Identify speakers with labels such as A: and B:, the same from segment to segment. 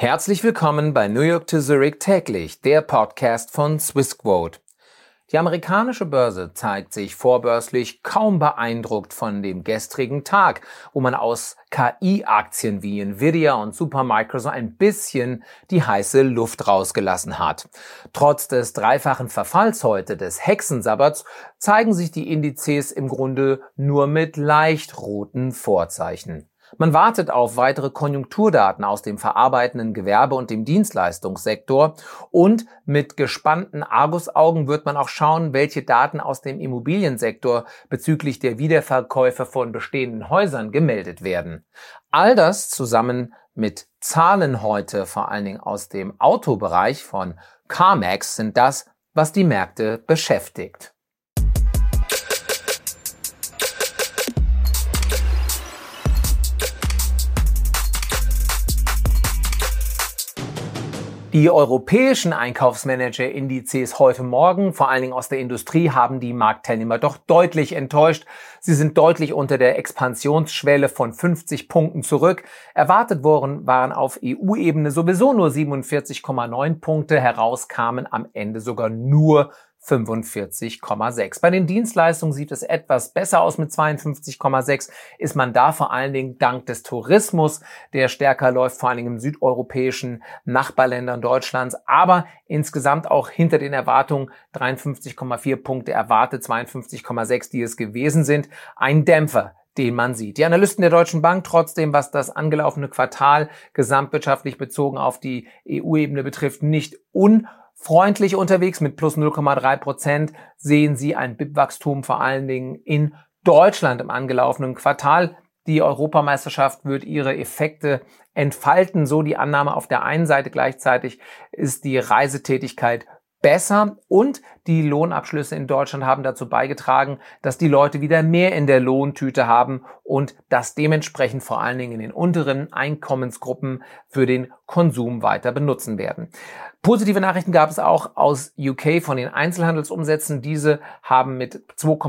A: Herzlich willkommen bei New York to Zurich täglich, der Podcast von Swissquote. Die amerikanische Börse zeigt sich vorbörslich kaum beeindruckt von dem gestrigen Tag, wo man aus KI-Aktien wie Nvidia und Supermicro so ein bisschen die heiße Luft rausgelassen hat. Trotz des dreifachen Verfalls heute des Hexensabberts zeigen sich die Indizes im Grunde nur mit leicht roten Vorzeichen. Man wartet auf weitere Konjunkturdaten aus dem verarbeitenden Gewerbe und dem Dienstleistungssektor und mit gespannten Argusaugen wird man auch schauen, welche Daten aus dem Immobiliensektor bezüglich der Wiederverkäufe von bestehenden Häusern gemeldet werden. All das zusammen mit Zahlen heute, vor allen Dingen aus dem Autobereich von CarMax, sind das, was die Märkte beschäftigt. Die europäischen Einkaufsmanager-Indizes heute Morgen, vor allen Dingen aus der Industrie, haben die Marktteilnehmer doch deutlich enttäuscht. Sie sind deutlich unter der Expansionsschwelle von 50 Punkten zurück. Erwartet worden waren auf EU-Ebene sowieso nur 47,9 Punkte, herauskamen am Ende sogar nur 45,6. Bei den Dienstleistungen sieht es etwas besser aus mit 52,6. Ist man da vor allen Dingen dank des Tourismus, der stärker läuft, vor allen Dingen im südeuropäischen Nachbarländern Deutschlands, aber insgesamt auch hinter den Erwartungen 53,4 Punkte erwartet, 52,6, die es gewesen sind. Ein Dämpfer, den man sieht. Die Analysten der Deutschen Bank trotzdem, was das angelaufene Quartal gesamtwirtschaftlich bezogen auf die EU-Ebene betrifft, nicht freundlich unterwegs mit plus 0,3%, sehen Sie ein BIP-Wachstum vor allen Dingen in Deutschland im angelaufenen Quartal. Die Europameisterschaft wird ihre Effekte entfalten, so die Annahme auf der einen Seite. Gleichzeitig ist die Reisetätigkeit besser und die Lohnabschlüsse in Deutschland haben dazu beigetragen, dass die Leute wieder mehr in der Lohntüte haben und das dementsprechend vor allen Dingen in den unteren Einkommensgruppen für den Konsum weiter benutzen werden. Positive Nachrichten gab es auch aus UK von den Einzelhandelsumsätzen. Diese haben mit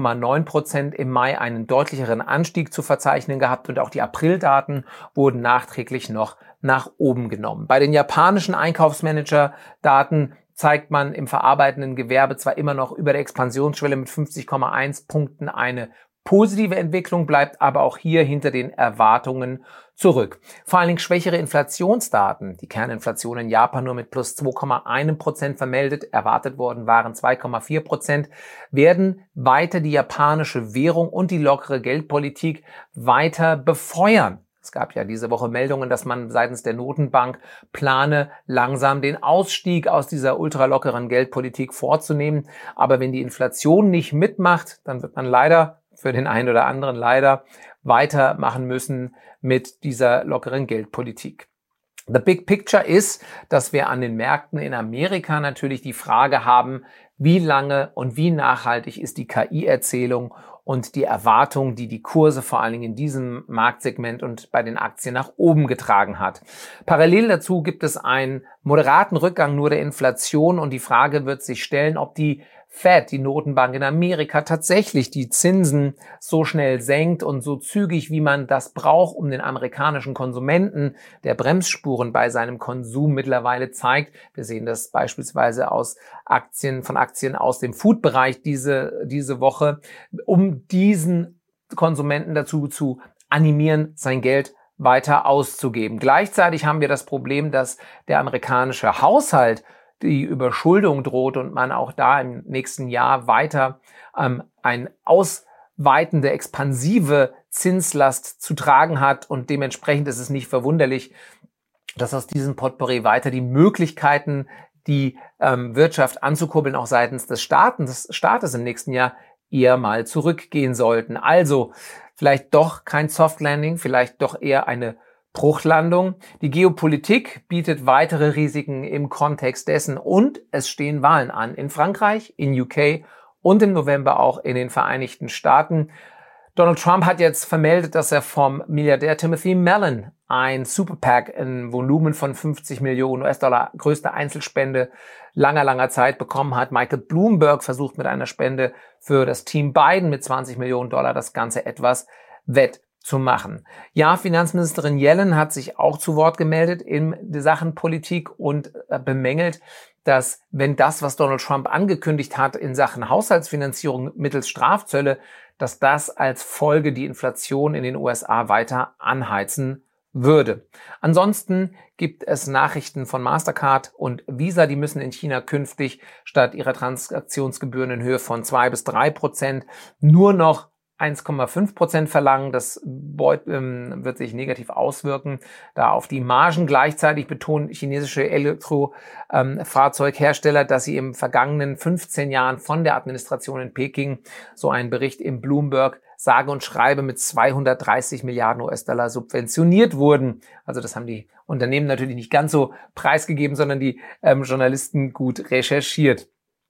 A: 2,9% im Mai einen deutlicheren Anstieg zu verzeichnen gehabt und auch die Aprildaten wurden nachträglich noch nach oben genommen. Bei den japanischen Einkaufsmanager-Daten zeigt man im verarbeitenden Gewerbe zwar immer noch über der Expansionsschwelle mit 50,1 Punkten eine positive Entwicklung, bleibt aber auch hier hinter den Erwartungen zurück. Vor allen Dingen schwächere Inflationsdaten, die Kerninflation in Japan nur mit plus 2,1% vermeldet, erwartet worden waren 2,4%, werden weiter die japanische Währung und die lockere Geldpolitik weiter befeuern. Es gab ja diese Woche Meldungen, dass man seitens der Notenbank plane, langsam den Ausstieg aus dieser ultralockeren Geldpolitik vorzunehmen. Aber wenn die Inflation nicht mitmacht, dann wird man leider, für den einen oder anderen leider, weitermachen müssen mit dieser lockeren Geldpolitik. The big picture ist, dass wir an den Märkten in Amerika natürlich die Frage haben, wie lange und wie nachhaltig ist die KI-Erzählung und die Erwartung, die die Kurse vor allen Dingen in diesem Marktsegment und bei den Aktien nach oben getragen hat. Parallel dazu gibt es einen moderaten Rückgang nur der Inflation und die Frage wird sich stellen, ob die Fed, die Notenbank in Amerika, tatsächlich die Zinsen so schnell senkt und so zügig, wie man das braucht, um den amerikanischen Konsumenten, der Bremsspuren bei seinem Konsum mittlerweile zeigt. Wir sehen das beispielsweise von Aktien aus dem Food-Bereich diese Woche, um diesen Konsumenten dazu zu animieren, sein Geld weiter auszugeben. Gleichzeitig haben wir das Problem, dass der amerikanische Haushalt die Überschuldung droht und man auch da im nächsten Jahr weiter eine ausweitende, expansive Zinslast zu tragen hat und dementsprechend ist es nicht verwunderlich, dass aus diesem Potpourri weiter die Möglichkeiten, die Wirtschaft anzukurbeln, auch seitens des Staates im nächsten Jahr eher mal zurückgehen sollten. Also vielleicht doch kein Soft Landing, vielleicht doch eher eine Bruchlandung. Die Geopolitik bietet weitere Risiken im Kontext dessen und es stehen Wahlen an in Frankreich, in UK und im November auch in den Vereinigten Staaten. Donald Trump hat jetzt vermeldet, dass er vom Milliardär Timothy Mellon ein Super PAC in Volumen von 50 Millionen US-Dollar, größte Einzelspende langer Zeit bekommen hat. Michael Bloomberg versucht mit einer Spende für das Team Biden mit 20 Millionen Dollar das Ganze etwas zu machen. Ja, Finanzministerin Yellen hat sich auch zu Wort gemeldet in Sachen Politik und bemängelt, dass wenn das, was Donald Trump angekündigt hat in Sachen Haushaltsfinanzierung mittels Strafzölle, dass das als Folge die Inflation in den USA weiter anheizen würde. Ansonsten gibt es Nachrichten von Mastercard und Visa, die müssen in China künftig statt ihrer Transaktionsgebühren in Höhe von 2-3% nur noch 1,5% verlangen. Das wird sich negativ auswirken, da auf die Margen. Gleichzeitig betonen chinesische Elektrofahrzeughersteller, dass sie im vergangenen 15 Jahren von der Administration in Peking, so ein Bericht im Bloomberg, sage und schreibe mit 230 Milliarden US-Dollar subventioniert wurden. Also das haben die Unternehmen natürlich nicht ganz so preisgegeben, sondern die Journalisten gut recherchiert.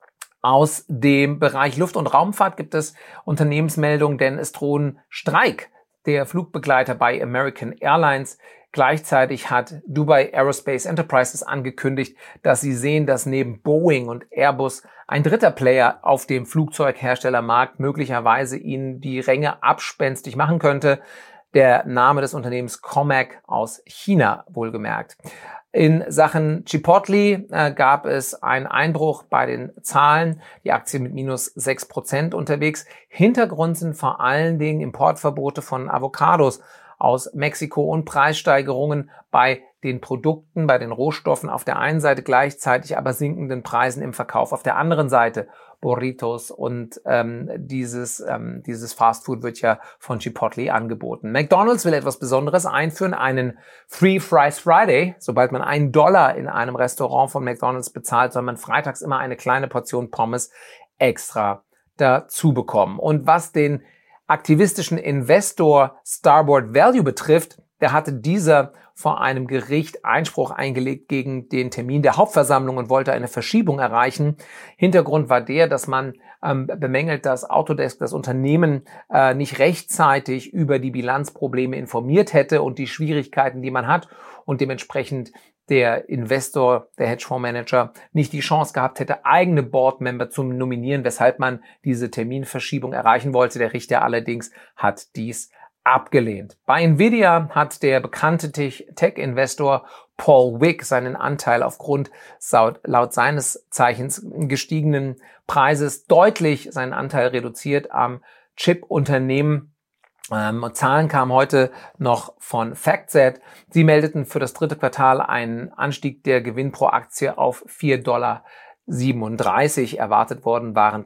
A: Aus dem Bereich Luft- und Raumfahrt gibt es Unternehmensmeldungen, denn es drohen Streik der Flugbegleiter bei American Airlines. Gleichzeitig hat Dubai Aerospace Enterprises angekündigt, dass sie sehen, dass neben Boeing und Airbus ein dritter Player auf dem Flugzeugherstellermarkt möglicherweise ihnen die Ränge abspenstig machen könnte. Der Name des Unternehmens Comac aus China, wohlgemerkt. In Sachen Chipotle gab es einen Einbruch bei den Zahlen, die Aktie mit minus 6% unterwegs. Hintergrund sind vor allen Dingen Importverbote von Avocados aus Mexiko und Preissteigerungen bei den Produkten, bei den Rohstoffen auf der einen Seite, gleichzeitig aber sinkenden Preisen im Verkauf auf der anderen Seite. Burritos und dieses Fastfood wird ja von Chipotle angeboten. McDonald's will etwas Besonderes einführen, einen Free Fries Friday. Sobald man $1 in einem Restaurant von McDonald's bezahlt, soll man freitags immer eine kleine Portion Pommes extra dazu bekommen. Und was den aktivistischen Investor Starboard Value betrifft, der hatte dieser vor einem Gericht Einspruch eingelegt gegen den Termin der Hauptversammlung und wollte eine Verschiebung erreichen. Hintergrund war der, dass man bemängelt, dass Autodesk das Unternehmen nicht rechtzeitig über die Bilanzprobleme informiert hätte und die Schwierigkeiten, die man hat, und dementsprechend der Investor, der Hedgefondsmanager, nicht die Chance gehabt hätte, eigene Boardmember zu nominieren, weshalb man diese Terminverschiebung erreichen wollte. Der Richter allerdings hat dies abgelehnt. Bei Nvidia hat der bekannte Tech-Investor Paul Wick seinen Anteil aufgrund laut seines Zeichens gestiegenen Preises deutlich seinen Anteil reduziert am Chip-Unternehmen. Zahlen kamen heute noch von FactSet. Sie meldeten für das dritte Quartal einen Anstieg der Gewinn pro Aktie auf $4,37. Erwartet worden waren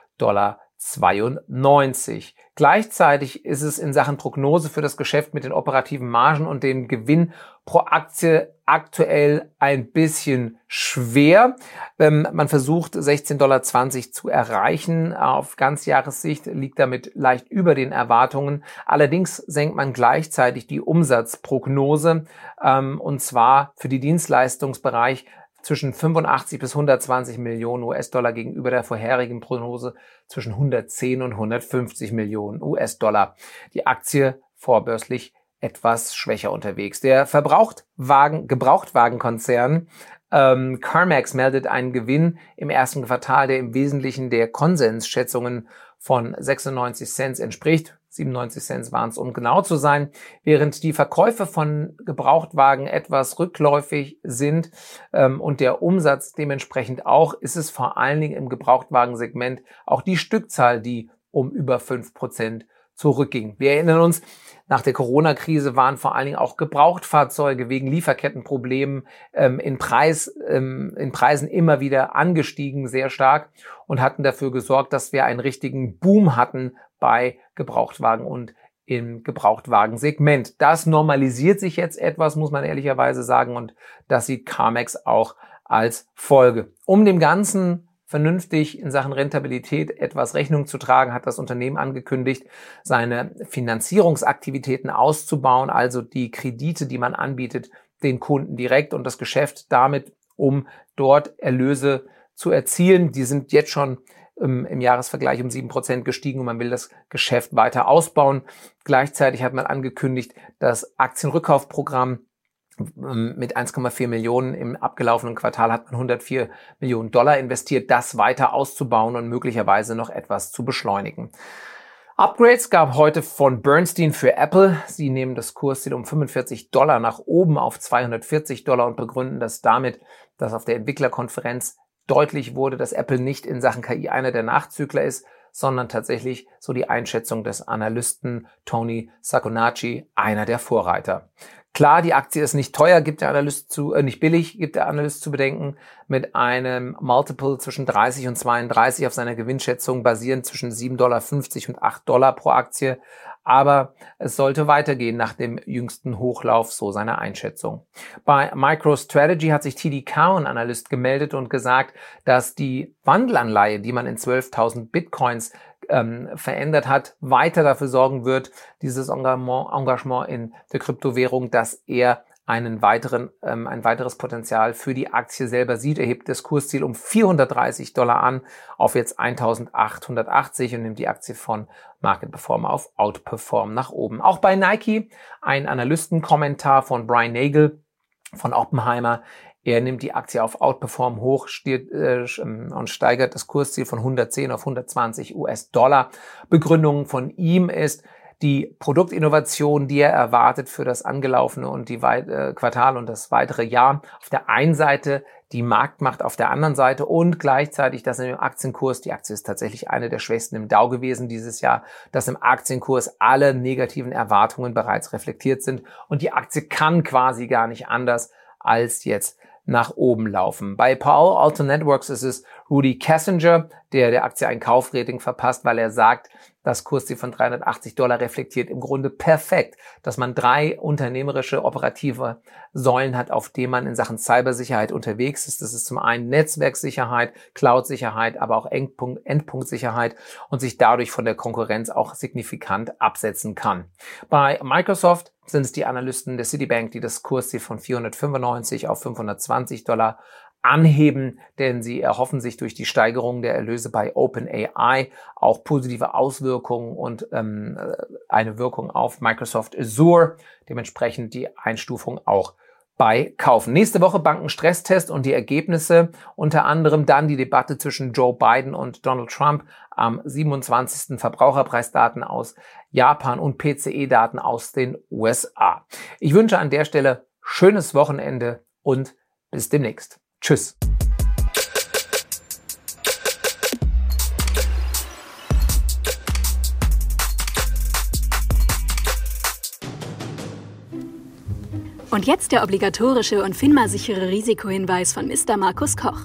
A: $3,92. Gleichzeitig ist es in Sachen Prognose für das Geschäft mit den operativen Margen und dem Gewinn pro Aktie aktuell ein bisschen schwer. Man versucht $16,20 zu erreichen. Auf Ganzjahressicht liegt damit leicht über den Erwartungen. Allerdings senkt man gleichzeitig die Umsatzprognose, und zwar für die Dienstleistungsbereich zwischen 85 bis 120 Millionen US-Dollar gegenüber der vorherigen Prognose zwischen 110 und 150 Millionen US-Dollar. Die Aktie vorbörslich etwas schwächer unterwegs. Der Gebrauchtwagenkonzern CarMax meldet einen Gewinn im ersten Quartal, der im Wesentlichen der Konsensschätzungen von 96 Cent entspricht. 97 Cent waren es, um genau zu sein. Während die Verkäufe von Gebrauchtwagen etwas rückläufig sind und der Umsatz dementsprechend auch, ist es vor allen Dingen im Gebrauchtwagensegment auch die Stückzahl, die um über 5% zurückging. Wir erinnern uns, nach der Corona-Krise waren vor allen Dingen auch Gebrauchtfahrzeuge wegen Lieferkettenproblemen in Preisen immer wieder angestiegen, sehr stark, und hatten dafür gesorgt, dass wir einen richtigen Boom hatten bei Gebrauchtwagen und im Gebrauchtwagensegment. Das normalisiert sich jetzt etwas, muss man ehrlicherweise sagen, und das sieht CarMax auch als Folge. Um dem Ganzen vernünftig in Sachen Rentabilität etwas Rechnung zu tragen, hat das Unternehmen angekündigt, seine Finanzierungsaktivitäten auszubauen, also die Kredite, die man anbietet, den Kunden direkt und das Geschäft damit, um dort Erlöse zu erzielen. Die sind jetzt schon im Jahresvergleich um 7% gestiegen und man will das Geschäft weiter ausbauen. Gleichzeitig hat man angekündigt, das Aktienrückkaufprogramm mit 1,4 Millionen im abgelaufenen Quartal hat man $104 Millionen investiert, das weiter auszubauen und möglicherweise noch etwas zu beschleunigen. Upgrades gab heute von Bernstein für Apple. Sie nehmen das Kursziel um $45 nach oben auf $240 und begründen das damit, dass auf der Entwicklerkonferenz deutlich wurde, dass Apple nicht in Sachen KI einer der Nachzügler ist, sondern tatsächlich, so die Einschätzung des Analysten Tony Sacconaggi, einer der Vorreiter. Klar, die Aktie ist nicht teuer, gibt der Analyst nicht billig, gibt der Analyst zu bedenken, mit einem Multiple zwischen 30 und 32 auf seiner Gewinnschätzung basierend zwischen $7,50 und $8 pro Aktie. Aber es sollte weitergehen nach dem jüngsten Hochlauf, so seine Einschätzung. Bei MicroStrategy hat sich TD Cowen, Analyst, gemeldet und gesagt, dass die Wandelanleihe, die man in 12.000 Bitcoins verändert hat, weiter dafür sorgen wird, dieses Engagement in der Kryptowährung, dass er ein weiteres Potenzial für die Aktie selber sieht. Er hebt das Kursziel um $430 an auf jetzt 1.880 und nimmt die Aktie von Market Performer auf Outperform nach oben. Auch bei Nike ein Analystenkommentar von Brian Nagel von Oppenheimer. Er nimmt die Aktie auf Outperform hoch und steigert das Kursziel von 110 auf $120. Begründung von ihm ist die Produktinnovation, die er erwartet für das angelaufene und die Quartal und das weitere Jahr. Auf der einen Seite die Marktmacht, auf der anderen Seite und gleichzeitig das im Aktienkurs. Die Aktie ist tatsächlich eine der schwächsten im Dow gewesen dieses Jahr, dass im Aktienkurs alle negativen Erwartungen bereits reflektiert sind und die Aktie kann quasi gar nicht anders als jetzt nach oben laufen. Bei Palo Alto Networks ist es Rudy Kessinger, der Aktie ein Kaufrating verpasst, weil er sagt, das Kursziel von $380 reflektiert im Grunde perfekt, dass man 3 unternehmerische operative Säulen hat, auf denen man in Sachen Cybersicherheit unterwegs ist. Das ist zum einen Netzwerksicherheit, Cloud-Sicherheit, aber auch Endpunktsicherheit und sich dadurch von der Konkurrenz auch signifikant absetzen kann. Bei Microsoft sind es die Analysten der Citibank, die das Kursziel von $495 auf $520 anheben, denn sie erhoffen sich durch die Steigerung der Erlöse bei OpenAI auch positive Auswirkungen und eine Wirkung auf Microsoft Azure, dementsprechend die Einstufung auch bei Kaufen. Nächste Woche Bankenstresstest und die Ergebnisse, unter anderem dann die Debatte zwischen Joe Biden und Donald Trump, am 27. Verbraucherpreisdaten aus Japan und PCE-Daten aus den USA. Ich wünsche an der Stelle schönes Wochenende und bis demnächst. Tschüss.
B: Und jetzt der obligatorische und FINMA-sichere Risikohinweis von Mr. Markus Koch.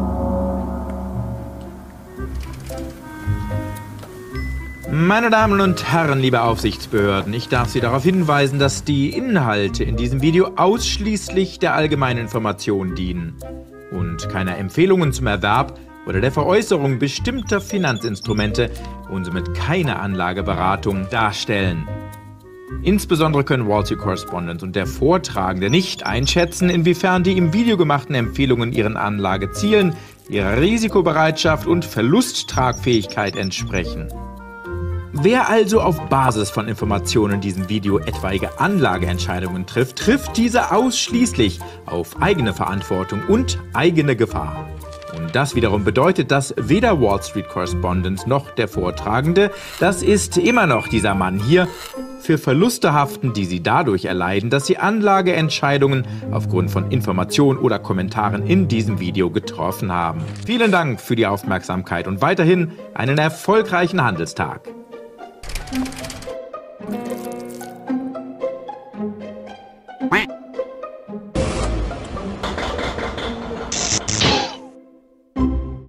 C: Meine Damen und Herren, liebe Aufsichtsbehörden, ich darf Sie darauf hinweisen, dass die Inhalte in diesem Video ausschließlich der allgemeinen Information dienen und keine Empfehlungen zum Erwerb oder der Veräußerung bestimmter Finanzinstrumente und somit keine Anlageberatung darstellen. Insbesondere können Wall Street Correspondent und der Vortragende nicht einschätzen, inwiefern die im Video gemachten Empfehlungen ihren Anlagezielen, ihrer Risikobereitschaft und Verlusttragfähigkeit entsprechen. Wer also auf Basis von Informationen in diesem Video etwaige Anlageentscheidungen trifft, trifft diese ausschließlich auf eigene Verantwortung und eigene Gefahr. Und das wiederum bedeutet, dass weder Wall Street Correspondent noch der Vortragende, das ist immer noch dieser Mann hier, für Verluste haften, die sie dadurch erleiden, dass sie Anlageentscheidungen aufgrund von Informationen oder Kommentaren in diesem Video getroffen haben. Vielen Dank für die Aufmerksamkeit und weiterhin einen erfolgreichen Handelstag.